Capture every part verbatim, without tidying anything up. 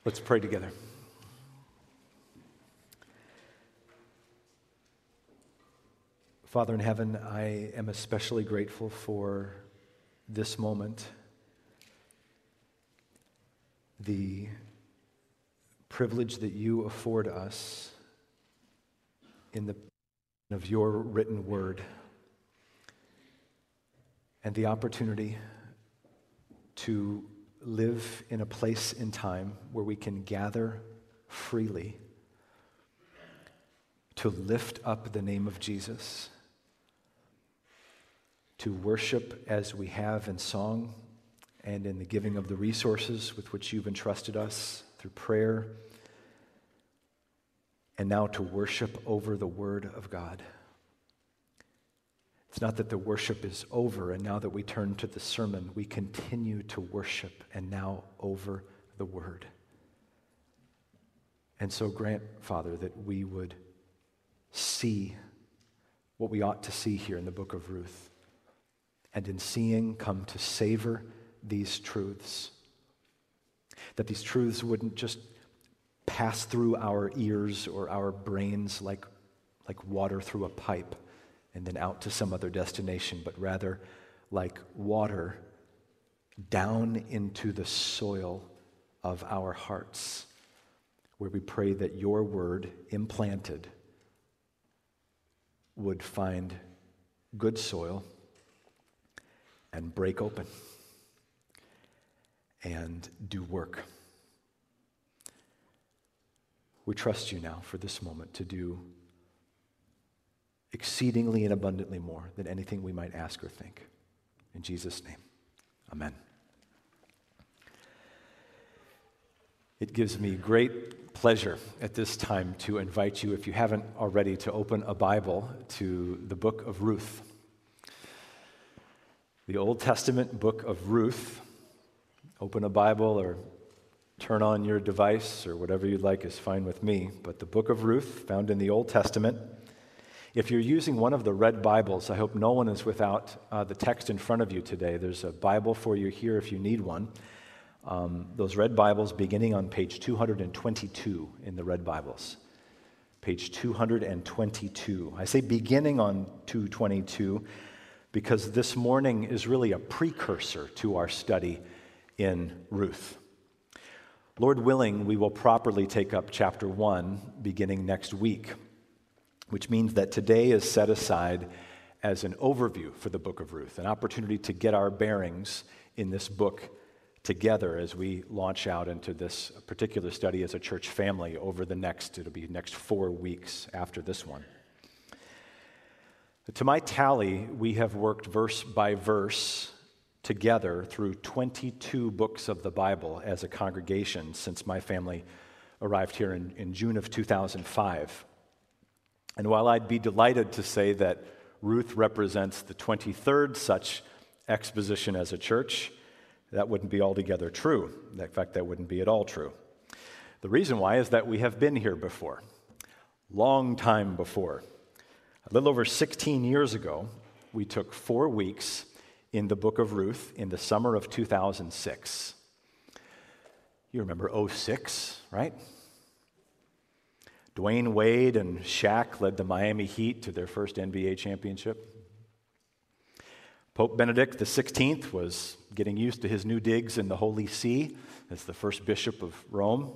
Let's pray together. Father in heaven, I am especially grateful for this moment, the privilege that you afford us in the of your written word, and the opportunity to live in a place in time where we can gather freely to lift up the name of Jesus, to worship as we have in song and in the giving of the resources with which you've entrusted us through prayer, and now to worship over the Word of God. It's not that the worship is over, and now that we turn to the sermon, we continue to worship, and now over the Word. And so grant, Father, that we would see what we ought to see here in the book of Ruth, and in seeing come to savor these truths, that these truths wouldn't just pass through our ears or our brains like, like water through a pipe and then out to some other destination, but rather like water down into the soil of our hearts, where we pray that your word implanted would find good soil and break open and do work. We trust you now for this moment to do exceedingly and abundantly more than anything we might ask or think. In Jesus' name, amen. It gives me great pleasure at this time to invite you, if you haven't already, to open a Bible to the book of Ruth. The Old Testament book of Ruth. Open a Bible or turn on your device or whatever you'd like is fine with me. But the book of Ruth, found in the Old Testament. If you're using one of the red Bibles, I hope no one is without uh, the text in front of you today. There's a Bible for you here if you need one. Um, those red Bibles beginning on page two hundred twenty-two in the red Bibles. Page two hundred twenty-two. I say beginning on two twenty-two because this morning is really a precursor to our study in Ruth. Lord willing, we will properly take up chapter one beginning next week, which means that today is set aside as an overview for the book of Ruth, an opportunity to get our bearings in this book together as we launch out into this particular study as a church family over the next, it'll be next four weeks after this one. To my tally, we have worked verse by verse together through twenty-two books of the Bible as a congregation since my family arrived here in, in June of two thousand five. And while I'd be delighted to say that Ruth represents the twenty-third such exposition as a church, that wouldn't be altogether true. In fact, that wouldn't be at all true. The reason why is that we have been here before, long time before. A little over sixteen years ago, we took four weeks in the book of Ruth in the summer of two thousand six. You remember oh six, right? Dwayne Wade and Shaq led the Miami Heat to their first N B A championship. Pope Benedict the sixteenth was getting used to his new digs in the Holy See as the first bishop of Rome.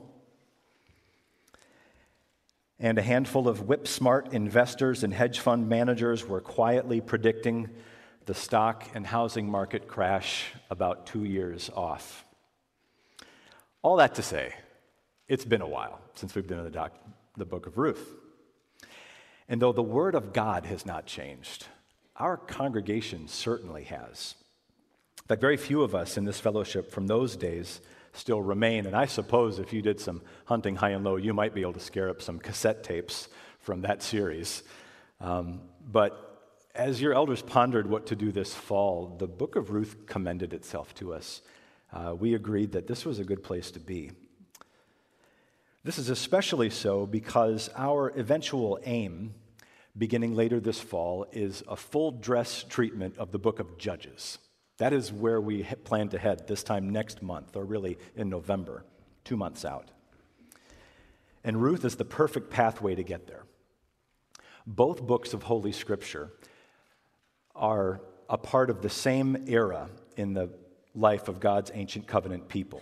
And a handful of whip-smart investors and hedge fund managers were quietly predicting the stock and housing market crash about two years off. All that to say, it's been a while since we've been in the, doc, the book of Ruth. And though the word of God has not changed, our congregation certainly has. In fact, very few of us in this fellowship from those days still remain, and I suppose if you did some hunting high and low, you might be able to scare up some cassette tapes from that series. Um, but as your elders pondered what to do this fall, the book of Ruth commended itself to us. Uh, we agreed that this was a good place to be. This is especially so because our eventual aim, beginning later this fall, is a full-dress treatment of the book of Judges. That is where we plan to head this time next month, or really in November, two months out. And Ruth is the perfect pathway to get there. Both books of Holy Scripture are a part of the same era in the life of God's ancient covenant people.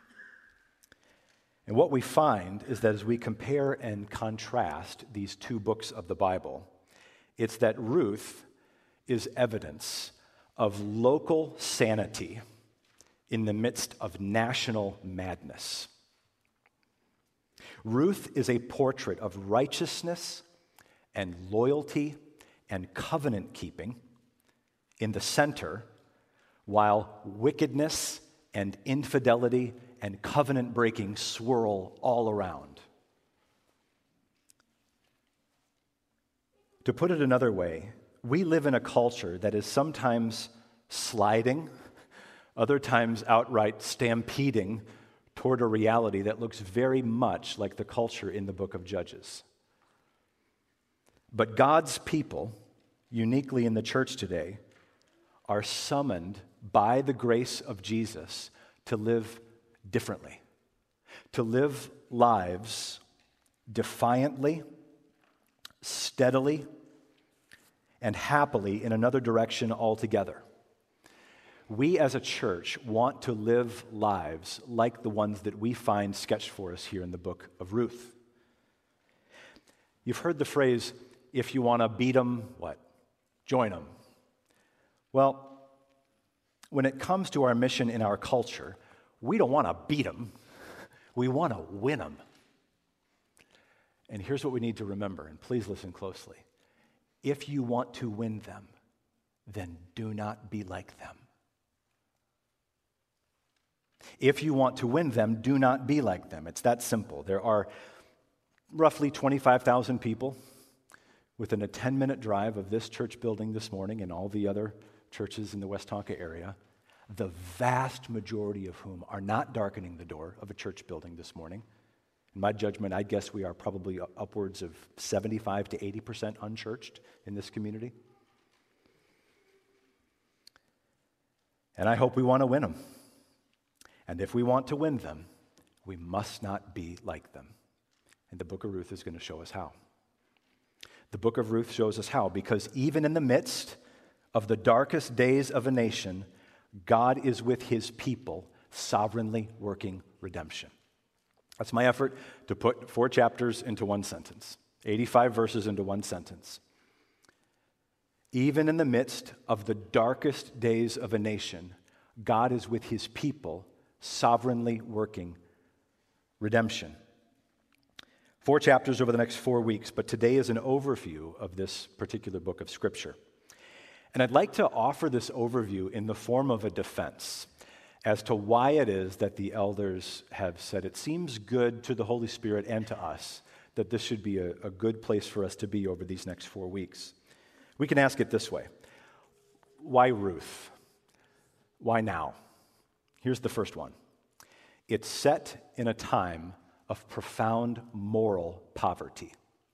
And what we find is that as we compare and contrast these two books of the Bible, it's that Ruth is evidence of local sanity in the midst of national madness. Ruth is a portrait of righteousness and loyalty and covenant keeping in the center, while wickedness and infidelity and covenant breaking swirl all around. To put it another way, we live in a culture that is sometimes sliding, other times outright stampeding toward a reality that looks very much like the culture in the book of Judges. But God's people, uniquely in the church today, are summoned by the grace of Jesus to live differently, to live lives defiantly, steadily, and happily in another direction altogether. We as a church want to live lives like the ones that we find sketched for us here in the book of Ruth. You've heard the phrase, if you want to beat them, what? Join them. Well, when it comes to our mission in our culture, we don't want to beat them. We want to win them. And here's what we need to remember, and please listen closely. If you want to win them, then do not be like them. If you want to win them, do not be like them. It's that simple. There are roughly twenty-five thousand people within a ten-minute drive of this church building this morning and all the other churches in the Westonka area, the vast majority of whom are not darkening the door of a church building this morning. In my judgment, I guess we are probably upwards of seventy-five to eighty percent unchurched in this community. And I hope we want to win them. And if we want to win them, we must not be like them. And the book of Ruth is going to show us how. The book of Ruth shows us how, because even in the midst of the darkest days of a nation, God is with his people, sovereignly working redemption. That's my effort to put four chapters into one sentence, eighty-five verses into one sentence. Even in the midst of the darkest days of a nation, God is with his people, sovereignly working redemption. Four chapters over the next four weeks, but today is an overview of this particular book of Scripture. And I'd like to offer this overview in the form of a defense as to why it is that the elders have said it seems good to the Holy Spirit and to us that this should be a, a good place for us to be over these next four weeks. We can ask it this way. Why Ruth? Why now? Here's the first one. It's set in a time of profound moral poverty.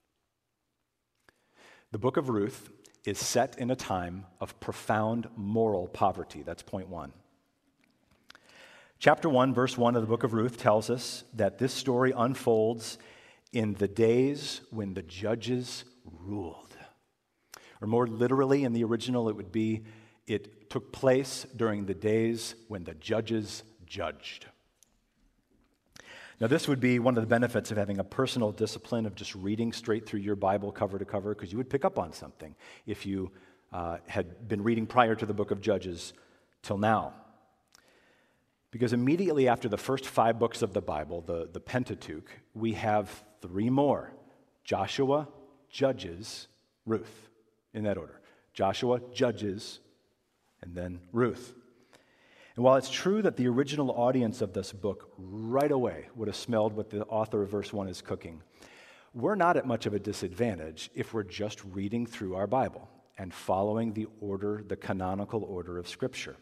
The book of Ruth is set in a time of profound moral poverty. That's point one. Chapter one, verse one of the book of Ruth tells us that this story unfolds in the days when the judges ruled. Or more literally in the original, it would be, it took place during the days when the judges judged. Now, this would be one of the benefits of having a personal discipline of just reading straight through your Bible cover to cover, because you would pick up on something if you uh, had been reading prior to the book of Judges till now. Because immediately after the first five books of the Bible, the, the Pentateuch, we have three more. Joshua, Judges, Ruth, in that order. Joshua, Judges, and then Ruth. And while it's true that the original audience of this book right away would have smelled what the author of verse one is cooking, we're not at much of a disadvantage if we're just reading through our Bible and following the order, the canonical order of Scripture.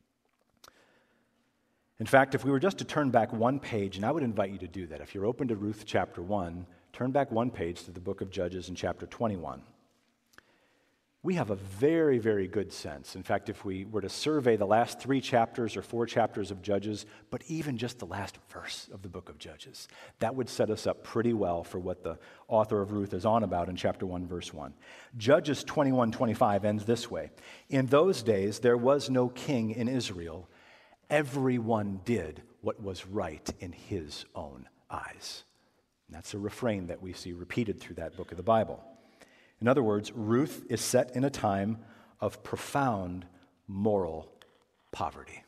In fact, if we were just to turn back one page, and I would invite you to do that, if you're open to Ruth chapter one, turn back one page to the book of Judges in chapter twenty-one. we have a very, very good sense. In fact, if we were to survey the last three chapters or four chapters of Judges, but even just the last verse of the book of Judges, that would set us up pretty well for what the author of Ruth is on about in chapter one, verse one. Judges twenty-one twenty-five ends this way. In those days, there was no king in Israel. Everyone did what was right in his own eyes. And that's a refrain that we see repeated through that book of the Bible. In other words, Ruth is set in a time of profound moral poverty.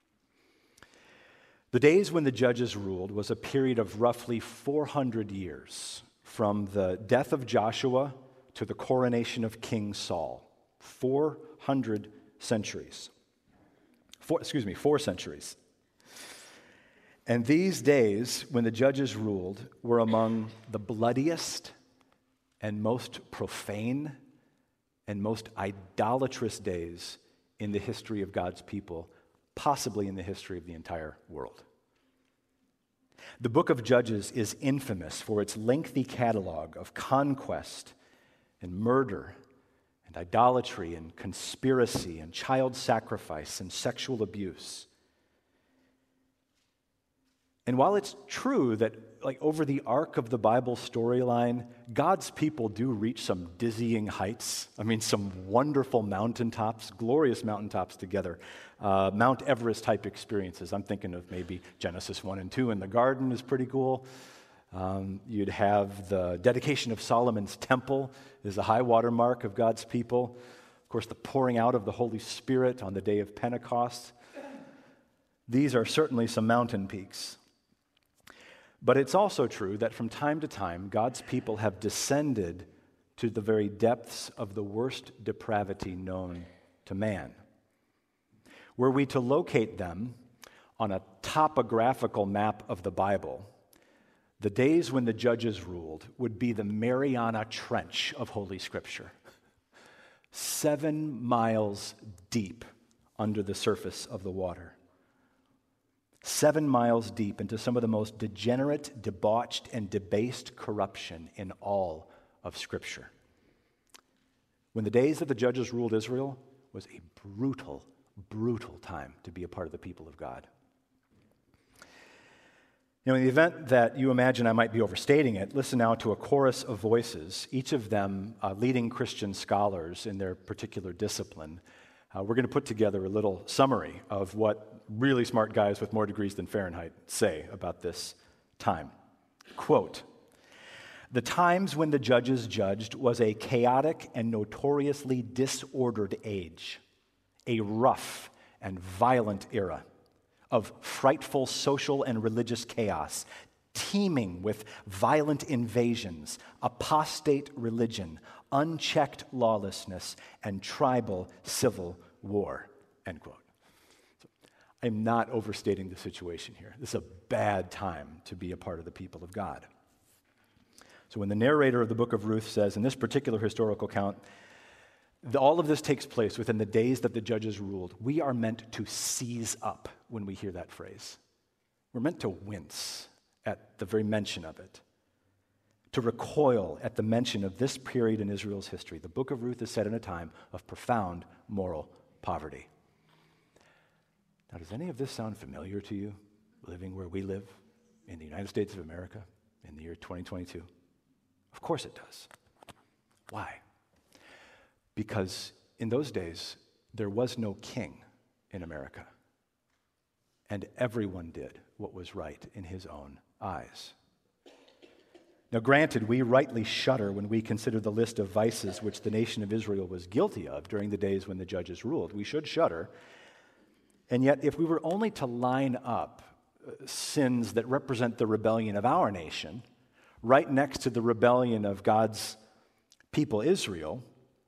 The days when the judges ruled was a period of roughly four hundred years, from the death of Joshua to the coronation of King Saul. four hundred centuries. Four, excuse me, four centuries. And these days, when the judges ruled, were among the bloodiest and most profane and most idolatrous days in the history of God's people, possibly in the history of the entire world. The book of Judges is infamous for its lengthy catalog of conquest and murder and idolatry and conspiracy and child sacrifice and sexual abuse. And while it's true that, like, over the arc of the Bible storyline, God's people do reach some dizzying heights. I mean, some wonderful mountaintops, glorious mountaintops together. Uh, Mount Everest type experiences. I'm thinking of maybe Genesis one and two in the garden is pretty cool. Um, you'd have the dedication of Solomon's temple is the high water mark of God's people. Of course, the pouring out of the Holy Spirit on the day of Pentecost. These are certainly some mountain peaks. But it's also true that from time to time, God's people have descended to the very depths of the worst depravity known to man. Were we to locate them on a topographical map of the Bible, the days when the judges ruled would be the Mariana Trench of Holy Scripture, seven miles deep under the surface of the water. Seven miles deep into some of the most degenerate, debauched, and debased corruption in all of Scripture. When the days that the judges ruled Israel was a brutal, brutal time to be a part of the people of God. You know, in the event that you imagine I might be overstating it, listen now to a chorus of voices, each of them uh, leading Christian scholars in their particular discipline. Uh, we're going to put together a little summary of what really smart guys with more degrees than Fahrenheit say about this time. Quote, "The times when the judges judged was a chaotic and notoriously disordered age, a rough and violent era of frightful social and religious chaos, teeming with violent invasions, apostate religion, unchecked lawlessness, and tribal civil war," end quote. So, I'm not overstating the situation here. This is a bad time to be a part of the people of God. So when the narrator of the book of Ruth says, in this particular historical account, the, all of this takes place within the days that the judges ruled, we are meant to seize up when we hear that phrase. We're meant to wince at the very mention of it, to recoil at the mention of this period in Israel's history. The book of Ruth is set in a time of profound moral poverty. Now, does any of this sound familiar to you, living where we live in the United States of America in the year twenty twenty-two? Of course it does. Why? Because in those days, there was no king in America, and everyone did what was right in his own eyes. Now, granted, we rightly shudder when we consider the list of vices which the nation of Israel was guilty of during the days when the judges ruled. We should shudder. And yet, if we were only to line up uh, sins that represent the rebellion of our nation right next to the rebellion of God's people, Israel,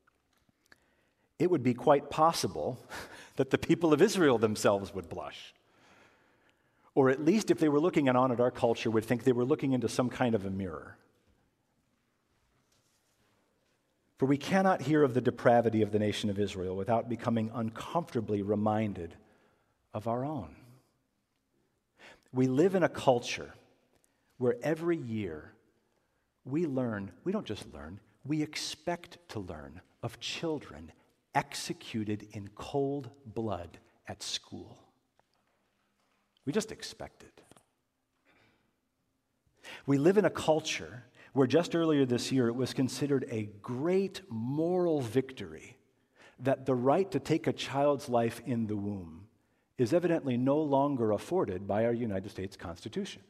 it would be quite possible that the people of Israel themselves would blush. Or at least if they were looking on at our culture, would think they were looking into some kind of a mirror. For we cannot hear of the depravity of the nation of Israel without becoming uncomfortably reminded of our own. We live in a culture where every year we learn, we don't just learn, we expect to learn of children executed in cold blood at school. We just expect it. We live in a culture where just earlier this year it was considered a great moral victory that the right to take a child's life in the womb is evidently no longer afforded by our United States Constitution.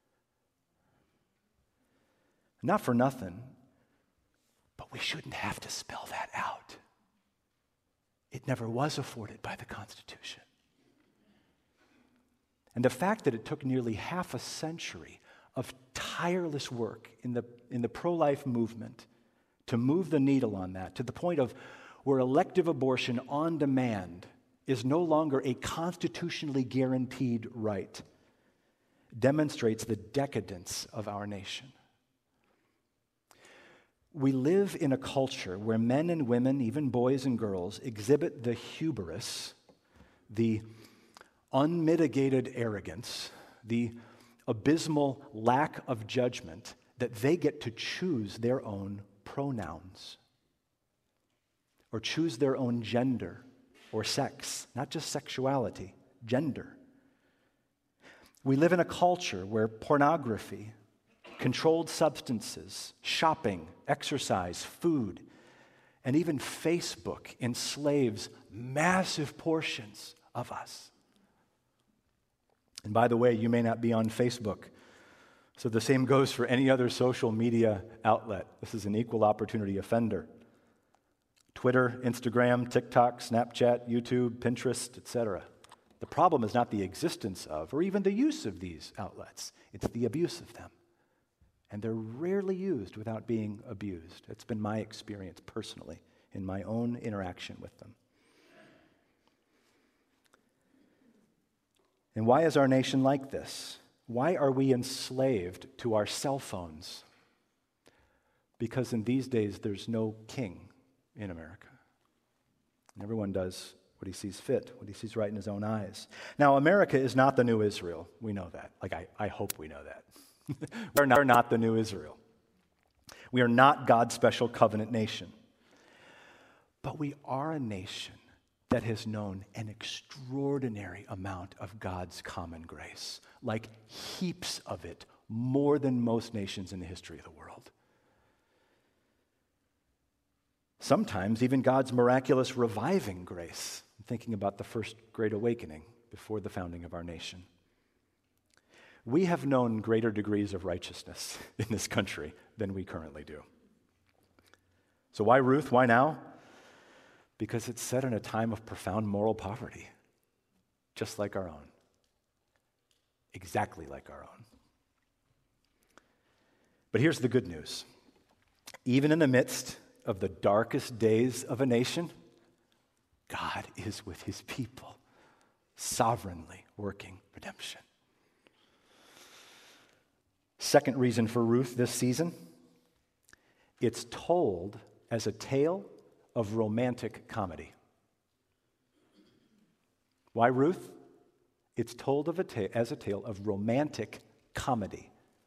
Not for nothing, but we shouldn't have to spell that out. It never was afforded by the Constitution. And the fact that it took nearly half a century of tireless work in the, in the pro-life movement to move the needle on that to the point of where elective abortion on demand is no longer a constitutionally guaranteed right demonstrates the decadence of our nation. We live in a culture where men and women, even boys and girls, exhibit the hubris, the unmitigated arrogance, the abysmal lack of judgment that they get to choose their own pronouns or choose their own gender or sex, not just sexuality, gender. We live in a culture where pornography, controlled substances, shopping, exercise, food, and even Facebook enslaves massive portions of us. And by the way, you may not be on Facebook, so the same goes for any other social media outlet. This is an equal opportunity offender. Twitter, Instagram, TikTok, Snapchat, YouTube, Pinterest, et cetera. The problem is not the existence of, or even the use of these outlets. It's the abuse of them. And they're rarely used without being abused. It's been my experience personally in my own interaction with them. And why is our nation like this? Why are we enslaved to our cell phones? Because in these days, there's no king in America. And everyone does what he sees fit, what he sees right in his own eyes. Now, America is not the new Israel. We know that. Like, I, I hope we know that. We're not, we're not the new Israel. We are not God's special covenant nation. But we are a nation that has known an extraordinary amount of God's common grace, like heaps of it, more than most nations in the history of the world. Sometimes even God's miraculous reviving grace. I'm thinking about the first Great Awakening before the founding of our nation. We have known greater degrees of righteousness in this country than we currently do. So why Ruth? Why now? Because it's set in a time of profound moral poverty, just like our own. Exactly like our own. But here's the good news. Even in the midst of the darkest days of a nation, God is with his people, sovereignly working redemption. Second reason for Ruth this season, it's told as a tale of romantic comedy. Why Ruth? It's told of a ta- as a tale of romantic comedy.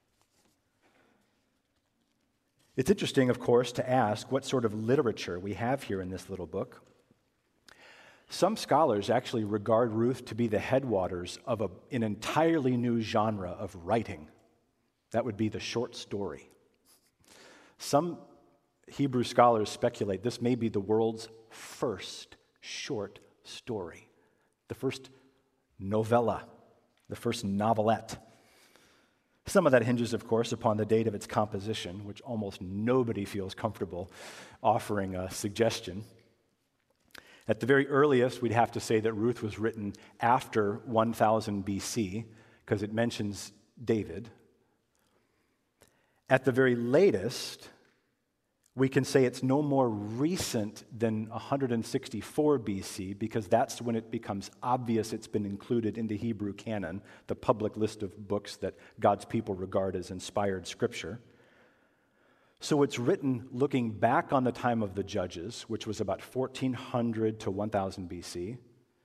It's interesting, of course, to ask what sort of literature we have here in this little book. Some scholars actually regard Ruth to be the headwaters of a, an entirely new genre of writing. That would be the short story. Some Hebrew scholars speculate this may be the world's first short story, the first novella, the first novelette. Some of that hinges, of course, upon the date of its composition, which almost nobody feels comfortable offering a suggestion. At the very earliest, we'd have to say that Ruth was written after one thousand B C, because it mentions David. At the very latest, we can say it's no more recent than one hundred sixty-four B C, because that's when it becomes obvious it's been included in the Hebrew canon, the public list of books that God's people regard as inspired scripture. So it's written looking back on the time of the Judges, which was about fourteen hundred to one thousand B C,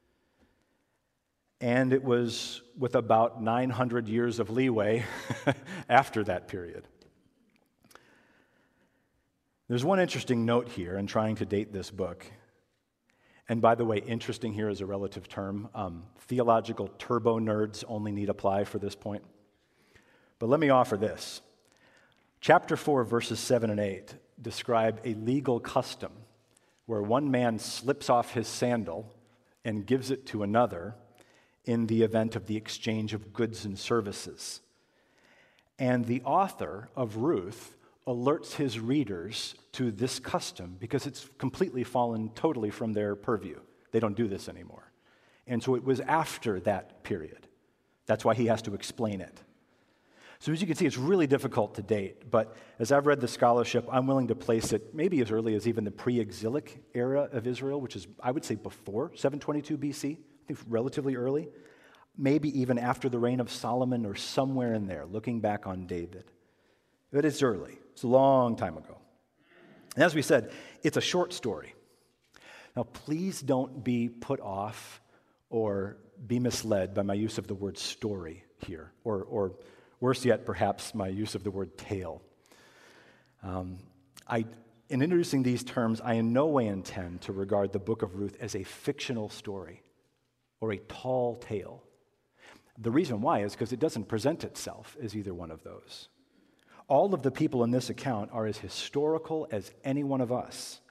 and it was with about nine hundred years of leeway after that period. There's one interesting note here in trying to date this book. And by the way, interesting here is a relative term. Um, theological turbo nerds only need apply for this point. But let me offer this. Chapter four, verses seven and eight describe a legal custom where one man slips off his sandal and gives it to another in the event of the exchange of goods and services. And the author of Ruth alerts his readers to this custom because it's completely fallen totally from their purview. They don't do this anymore. And so it was after that period. That's why he has to explain it. So as you can see, it's really difficult to date, but as I've read the scholarship, I'm willing to place it maybe as early as even the pre-exilic era of Israel, which is, I would say, before seven twenty-two B C, I think relatively early, maybe even after the reign of Solomon or somewhere in there, looking back on David. But it's early. It's a long time ago. And as we said, it's a short story. Now, please don't be put off or be misled by my use of the word story here, or or worse yet, perhaps, my use of the word tale. Um, I, in introducing these terms, I in no way intend to regard the book of Ruth as a fictional story or a tall tale. The reason why is because it doesn't present itself as either one of those. All of the people in this account are as historical as any one of us.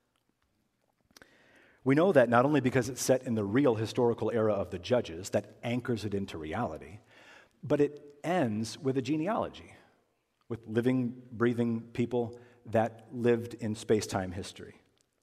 We know that not only because it's set in the real historical era of the Judges, that anchors it into reality, but it ends with a genealogy, with living, breathing people that lived in space-time history.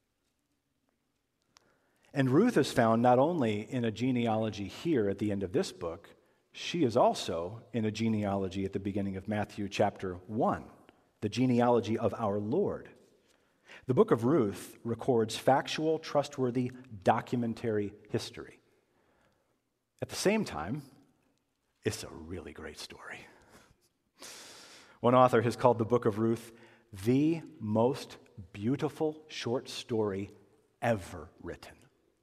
And Ruth is found not only in a genealogy here at the end of this book, she is also in a genealogy at the beginning of Matthew chapter one, the genealogy of our Lord. The book of Ruth records factual, trustworthy, documentary history. At the same time, it's a really great story. One author has called the book of Ruth the most beautiful short story ever written.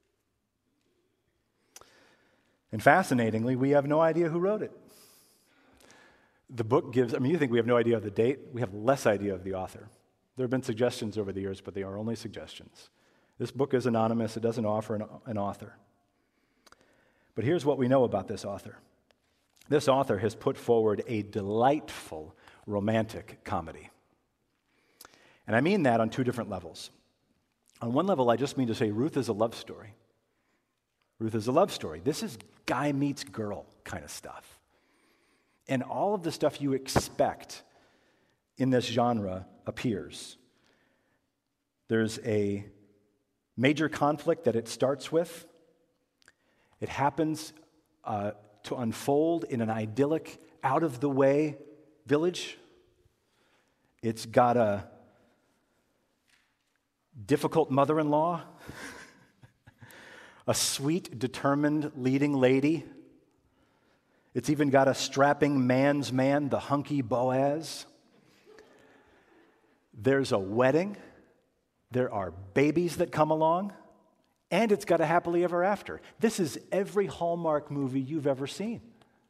And fascinatingly, we have no idea who wrote it. The book gives, I mean, you think we have no idea of the date? We have less idea of the author. There have been suggestions over the years, but they are only suggestions. This book is anonymous. It doesn't offer an, an author. But here's what we know about this author. This author has put forward a delightful romantic comedy. And I mean that on two different levels. On one level, I just mean to say Ruth is a love story. Ruth is a love story. This is guy meets girl kind of stuff. And all of the stuff you expect in this genre appears. There's a major conflict that it starts with. It happens uh, to unfold in an idyllic, out-of-the-way village. It's got a difficult mother-in-law, a sweet, determined leading lady. It's even got a strapping man's man, the hunky Boaz. There's a wedding. There are babies that come along. And it's got a happily ever after. This is every Hallmark movie you've ever seen.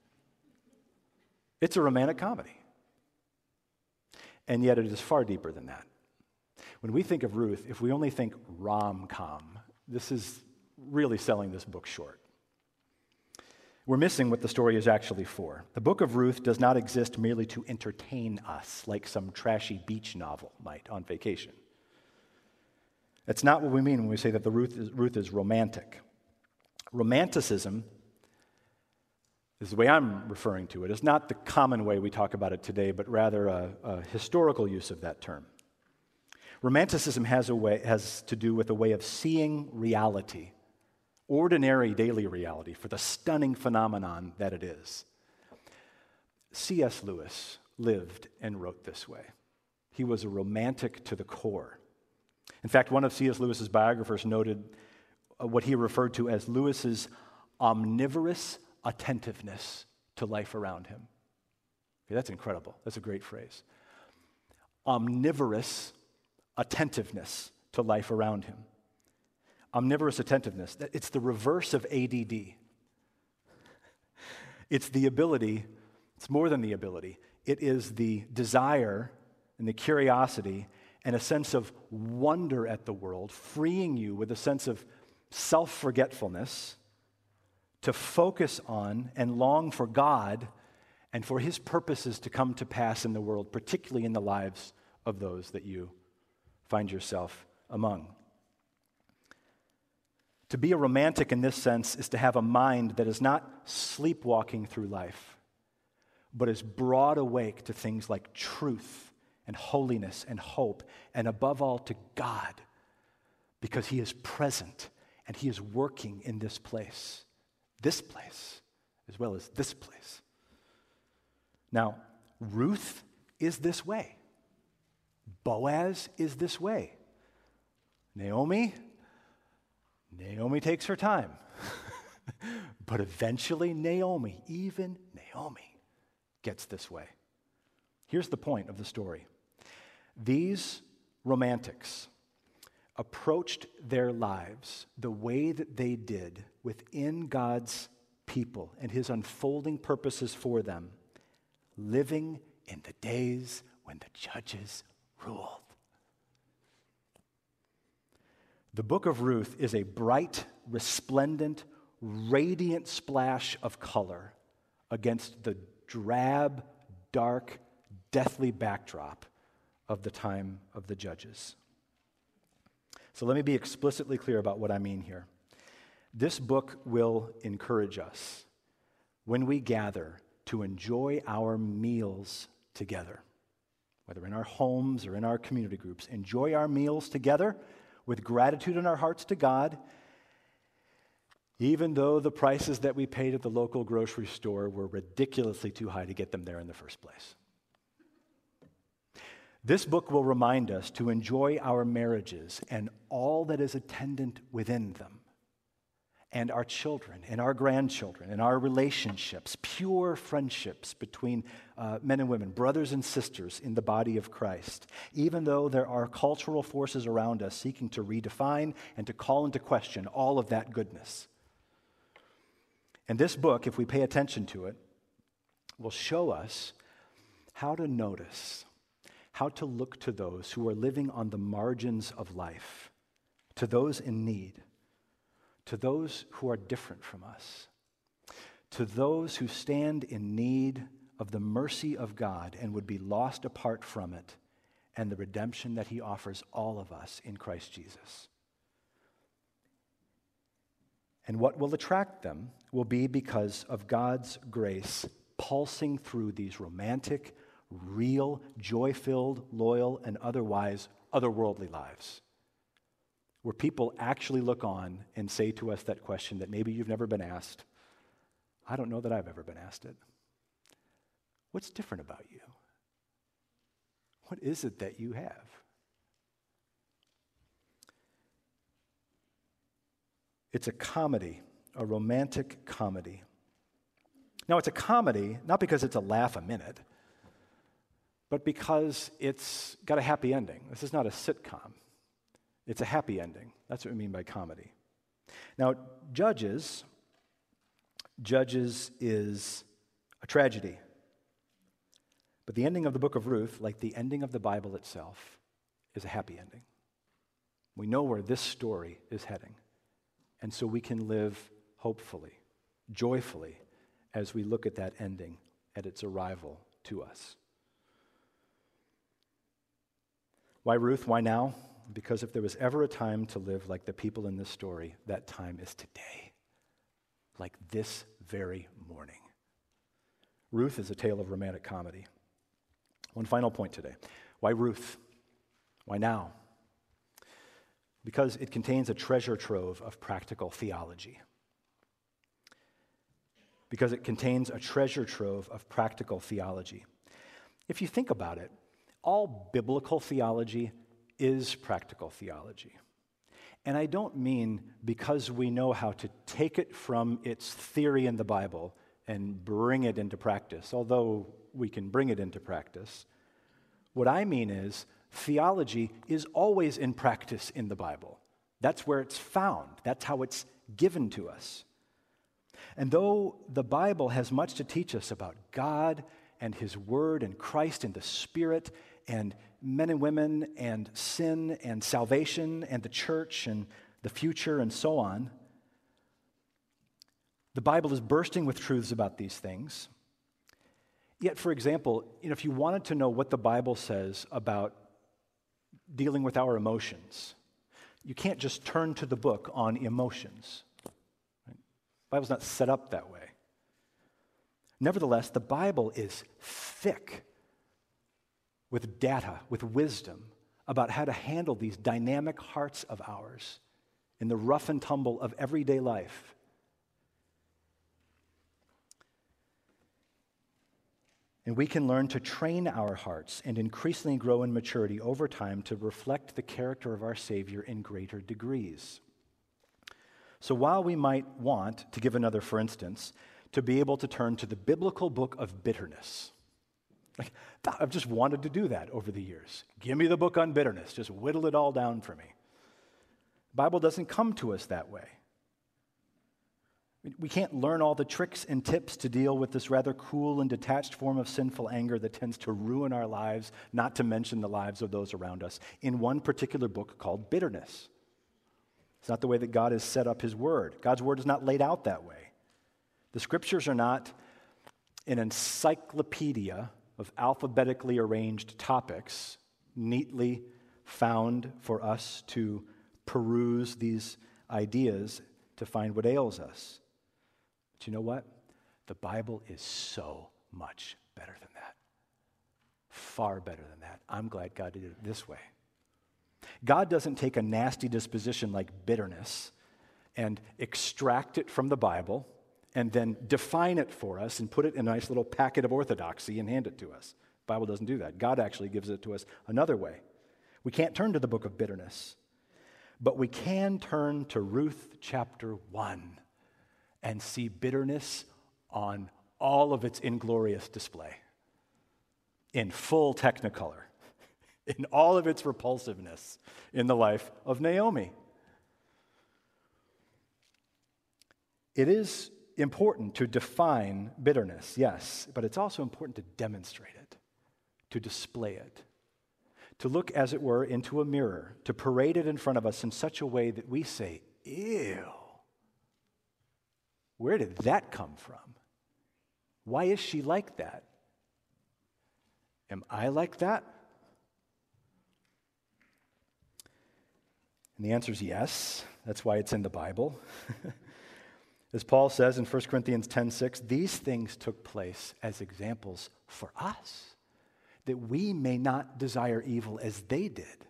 It's a romantic comedy. And yet it is far deeper than that. When we think of Ruth, if we only think rom-com, this is really selling this book short. We're missing what the story is actually for. The book of Ruth does not exist merely to entertain us like some trashy beach novel might on vacation. That's not what we mean when we say that the Ruth is, Ruth is romantic. Romanticism is the way I'm referring to it. It's not the common way we talk about it today, but rather a, a historical use of that term. Romanticism has a way has to do with a way of seeing reality, ordinary daily reality, for the stunning phenomenon that it is. C S Lewis lived and wrote this way. He was a romantic to the core. In fact, one of C S Lewis's biographers noted what he referred to as Lewis's omnivorous attentiveness to life around him. Okay, that's incredible. That's a great phrase. Omnivorous attentiveness to life around him. Omnivorous attentiveness. It's the reverse of A D D. It's the ability, it's more than the ability. It is the desire and the curiosity and a sense of wonder at the world, freeing you with a sense of self-forgetfulness to focus on and long for God and for his purposes to come to pass in the world, particularly in the lives of those that you find yourself among. To be a romantic in this sense is to have a mind that is not sleepwalking through life, but is broad awake to things like truth and holiness and hope, and above all to God, because he is present and he is working in this place, this place, as well as this place. Now, Ruth is this way. Boaz is this way. Naomi, Naomi takes her time. But eventually Naomi, even Naomi, gets this way. Here's the point of the story. These romantics approached their lives the way that they did within God's people and his unfolding purposes for them, living in the days when the judges ruled. The book of Ruth is a bright, resplendent, radiant splash of color against the drab, dark, deathly backdrop of the time of the judges. So let me be explicitly clear about what I mean here. This book will encourage us when we gather to enjoy our meals together, whether in our homes or in our community groups. Enjoy our meals together with gratitude in our hearts to God, even though the prices that we paid at the local grocery store were ridiculously too high to get them there in the first place. This book will remind us to enjoy our marriages and all that is attendant within them, and our children and our grandchildren and our relationships, pure friendships between uh, men and women, brothers and sisters in the body of Christ, even though there are cultural forces around us seeking to redefine and to call into question all of that goodness. And this book, if we pay attention to it, will show us how to notice, how to look to those who are living on the margins of life, to those in need, to those who are different from us, to those who stand in need of the mercy of God and would be lost apart from it, and the redemption that he offers all of us in Christ Jesus. And what will attract them will be because of God's grace pulsing through these romantic, real, joy-filled, loyal, and otherwise otherworldly lives, where people actually look on and say to us that question that maybe you've never been asked. I don't know that I've ever been asked it. What's different about you? What is it that you have? It's a comedy, a romantic comedy. Now, it's a comedy not because it's a laugh a minute, but because it's got a happy ending. This is not a sitcom. It's a happy ending. That's what we mean by comedy. Now, Judges, Judges is a tragedy. But the ending of the book of Ruth, like the ending of the Bible itself, is a happy ending. We know where this story is heading. And so we can live hopefully, joyfully, as we look at that ending, at its arrival to us. Why Ruth? Why now? Because if there was ever a time to live like the people in this story, that time is today, like this very morning. Ruth is a tale of romantic comedy. One final point today. Why Ruth? Why now? Because it contains a treasure trove of practical theology. Because it contains a treasure trove of practical theology. If you think about it, all biblical theology is practical theology. And I don't mean because we know how to take it from its theory in the Bible and bring it into practice, although we can bring it into practice. What I mean is theology is always in practice in the Bible. That's where it's found. That's how it's given to us. And though the Bible has much to teach us about God and his word and Christ and the Spirit and men and women and sin and salvation and the church and the future and so on. The Bible is bursting with truths about these things. Yet, for example, you know, if you wanted to know what the Bible says about dealing with our emotions, you can't just turn to the book on emotions. Right? The Bible's not set up that way. Nevertheless, the Bible is thick with data, with wisdom about how to handle these dynamic hearts of ours in the rough and tumble of everyday life. And we can learn to train our hearts and increasingly grow in maturity over time to reflect the character of our Savior in greater degrees. So while we might want, to give another for instance, to be able to turn to the biblical book of bitterness. Like, I've just wanted to do that over the years. Give me the book on bitterness. Just whittle it all down for me. The Bible doesn't come to us that way. We can't learn all the tricks and tips to deal with this rather cool and detached form of sinful anger that tends to ruin our lives, not to mention the lives of those around us, in one particular book called bitterness. It's not the way that God has set up his word. God's word is not laid out that way. The scriptures are not an encyclopedia of alphabetically arranged topics neatly found for us to peruse these ideas to find what ails us. But you know what? The Bible is so much better than that. Far better than that. I'm glad God did it this way. God doesn't take a nasty disposition like bitterness and extract it from the Bible and then define it for us and put it in a nice little packet of orthodoxy and hand it to us. The Bible doesn't do that. God actually gives it to us another way. We can't turn to the book of bitterness, but we can turn to Ruth chapter one and see bitterness on all of its inglorious display, in full technicolor, in all of its repulsiveness in the life of Naomi. It is important to define bitterness, yes, but it's also important to demonstrate it, to display it, to look, as it were, into a mirror, to parade it in front of us in such a way that we say, ew, where did that come from? Why is she like that? Am I like that? And the answer is yes. That's why it's in the Bible. As Paul says in First Corinthians ten six, these things took place as examples for us, that we may not desire evil as they did.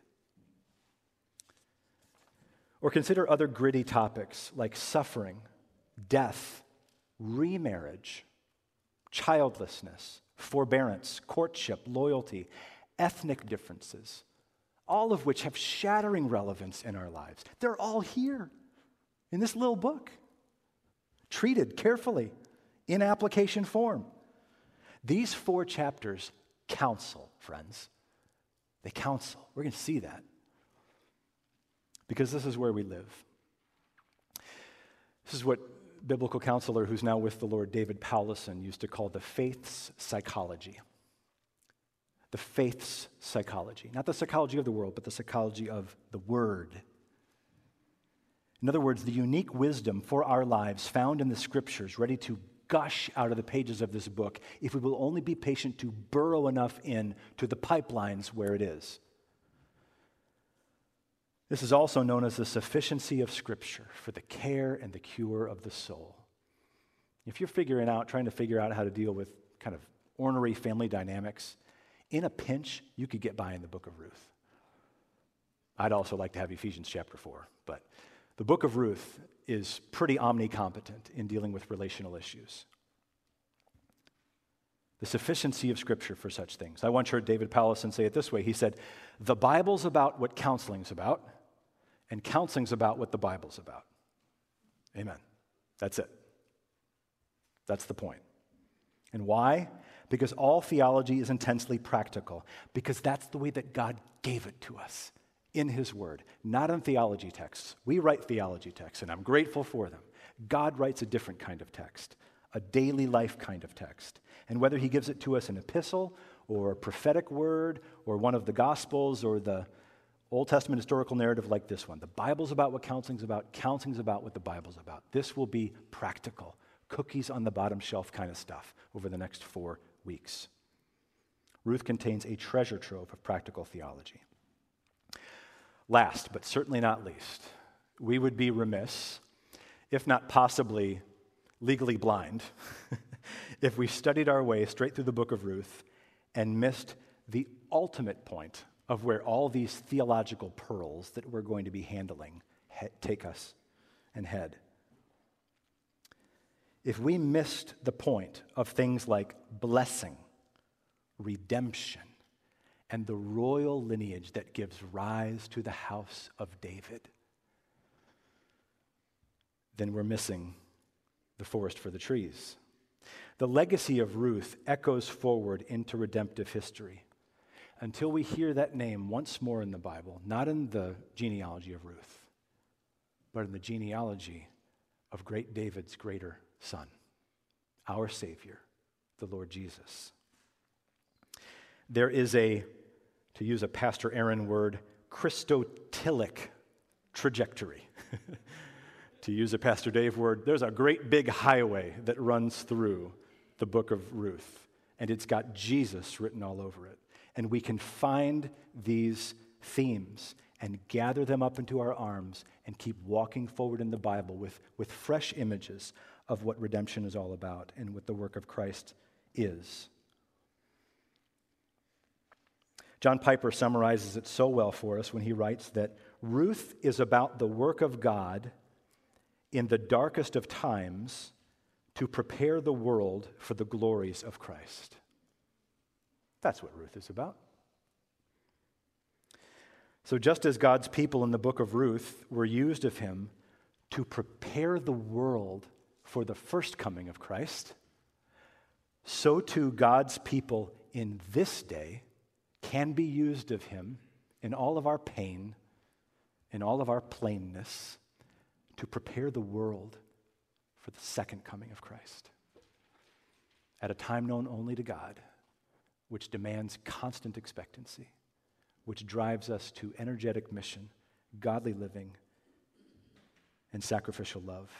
Or consider other gritty topics like suffering, death, remarriage, childlessness, forbearance, courtship, loyalty, ethnic differences, all of which have shattering relevance in our lives. They're all here in this little book, treated carefully in application form. These four chapters counsel, friends. They counsel. We're going to see that because this is where we live. This is what biblical counselor who's now with the Lord, David Powlison, used to call the faith's psychology. The faith's psychology. Not the psychology of the world, but the psychology of the Word. In other words, the unique wisdom for our lives found in the Scriptures, ready to gush out of the pages of this book if we will only be patient to burrow enough in to the pipelines where it is. This is also known as the sufficiency of Scripture for the care and the cure of the soul. If you're figuring out, trying to figure out how to deal with kind of ornery family dynamics, in a pinch, you could get by in the book of Ruth. I'd also like to have Ephesians chapter four, but the book of Ruth is pretty omnicompetent in dealing with relational issues. The sufficiency of Scripture for such things. I once heard David Powlison say it this way. He said, the Bible's about what counseling's about, and counseling's about what the Bible's about. Amen. That's it. That's the point. And why? Because all theology is intensely practical, because that's the way that God gave it to us in His Word, not in theology texts. We write theology texts, and I'm grateful for them. God writes a different kind of text, a daily life kind of text. And whether he gives it to us an epistle or a prophetic word or one of the Gospels or the Old Testament historical narrative like this one, the Bible's about what counseling's about, counseling's about what the Bible's about. This will be practical, cookies on the bottom shelf kind of stuff over the next four weeks. Ruth contains a treasure trove of practical theology. Last, but certainly not least, we would be remiss, if not possibly legally blind, if we studied our way straight through the book of Ruth and missed the ultimate point of where all these theological pearls that we're going to be handling he- take us and head. If we missed the point of things like blessing, redemption, and the royal lineage that gives rise to the house of David, then we're missing the forest for the trees. The legacy of Ruth echoes forward into redemptive history until we hear that name once more in the Bible, not in the genealogy of Ruth, but in the genealogy of great David's greater son, our Savior, the Lord Jesus. There is a, to use a Pastor Aaron word, Christotilic trajectory. To use a Pastor Dave word, there's a great big highway that runs through the book of Ruth, and it's got Jesus written all over it. And we can find these themes and gather them up into our arms and keep walking forward in the Bible with, with fresh images of what redemption is all about and what the work of Christ is. John Piper summarizes it so well for us when he writes that Ruth is about the work of God in the darkest of times to prepare the world for the glories of Christ. That's what Ruth is about. So just as God's people in the book of Ruth were used of him to prepare the world for the first coming of Christ, so too God's people in this day can be used of him in all of our pain, in all of our plainness, to prepare the world for the second coming of Christ at a time known only to God, which demands constant expectancy, which drives us to energetic mission, godly living, and sacrificial love.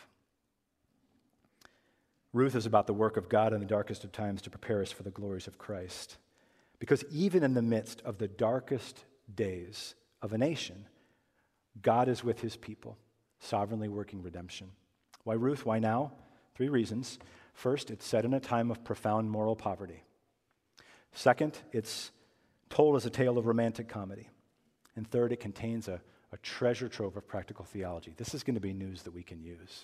Ruth is about the work of God in the darkest of times to prepare us for the glories of Christ. Because even in the midst of the darkest days of a nation, God is with his people, sovereignly working redemption. Why Ruth? Why now? Three reasons. First, it's set in a time of profound moral poverty. Second, it's told as a tale of romantic comedy. And third, it contains a, a treasure trove of practical theology. This is going to be news that we can use.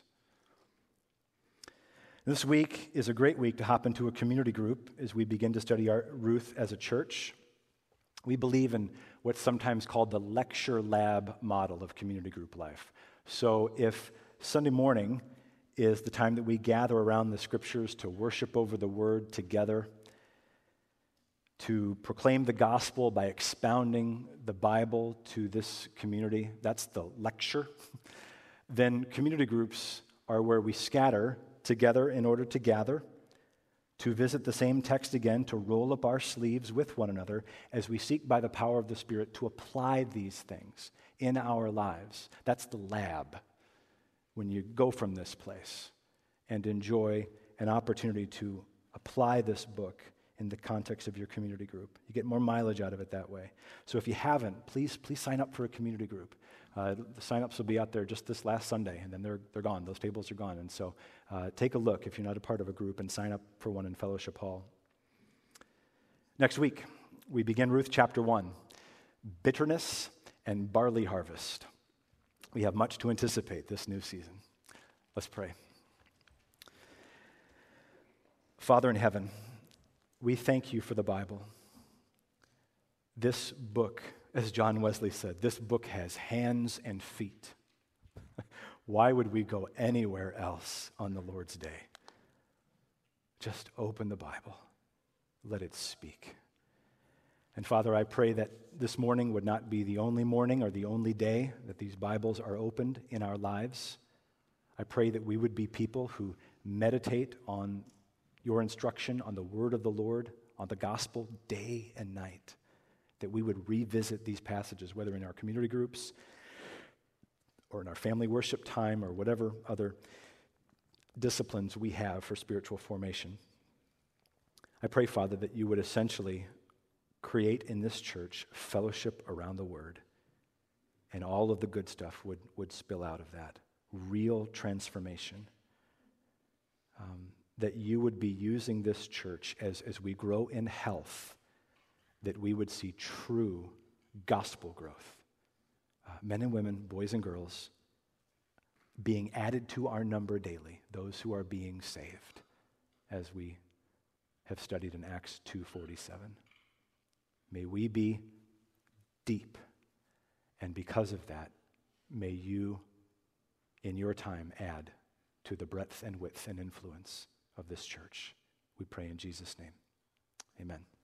This week is a great week to hop into a community group as we begin to study our Ruth as a church. We believe in what's sometimes called the lecture lab model of community group life. So if Sunday morning is the time that we gather around the scriptures to worship over the word together, to proclaim the gospel by expounding the Bible to this community, that's the lecture. Then community groups are where we scatter together in order to gather, to visit the same text again, to roll up our sleeves with one another as we seek by the power of the Spirit to apply these things in our lives. That's the lab when you go from this place and enjoy an opportunity to apply this book in the context of your community group. You get more mileage out of it that way. So if you haven't, please please sign up for a community group. Uh, the sign-ups will be out there just this last Sunday, and then they're they're gone. Those tables are gone. And so uh, take a look if you're not a part of a group and sign up for one in Fellowship Hall. Next week, we begin Ruth chapter one, bitterness and barley harvest. We have much to anticipate this new season. Let's pray. Father in heaven, we thank you for the Bible. This book, as John Wesley said, this book has hands and feet. Why would we go anywhere else on the Lord's day? Just open the Bible. Let it speak. And Father, I pray that this morning would not be the only morning or the only day that these Bibles are opened in our lives. I pray that we would be people who meditate on your instruction, on the word of the Lord, on the gospel day and night, that we would revisit these passages, whether in our community groups or in our family worship time or whatever other disciplines we have for spiritual formation. I pray, Father, that you would essentially create in this church fellowship around the word, and all of the good stuff would, would spill out of that. Real transformation. Um, that you would be using this church as, as we grow in health, that we would see true gospel growth. Uh, men and women, boys and girls, being added to our number daily, those who are being saved, as we have studied in Acts two forty-seven. May we be deep, and because of that, may you, in your time, add to the breadth and width and influence of this church. We pray in Jesus' name. Amen.